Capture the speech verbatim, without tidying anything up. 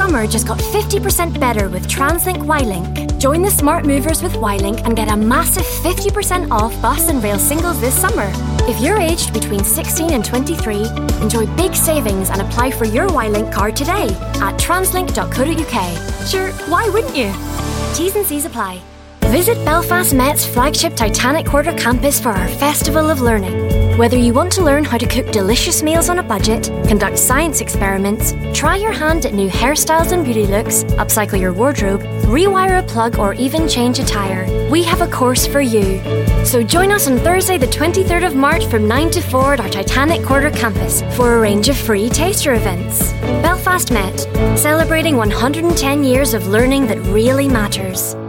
summer just got fifty percent better with TransLink Y-Link. Join the smart movers with Y-Link and get a massive fifty percent off bus and rail singles this summer. If you're aged between sixteen and twenty-three, enjoy big savings and apply for your Y-Link card today at translink dot co dot uk. Sure, why wouldn't you? T's and C's apply. Visit Belfast Met's flagship Titanic Quarter campus for our Festival of Learning. Whether you want to learn how to cook delicious meals on a budget, conduct science experiments, try your hand at new hairstyles and beauty looks, upcycle your wardrobe, rewire a plug, or even change a tyre, we have a course for you. So join us on Thursday the twenty-third of March from nine to four at our Titanic Quarter campus for a range of free taster events. Belfast Met, celebrating one hundred ten years of learning that really matters.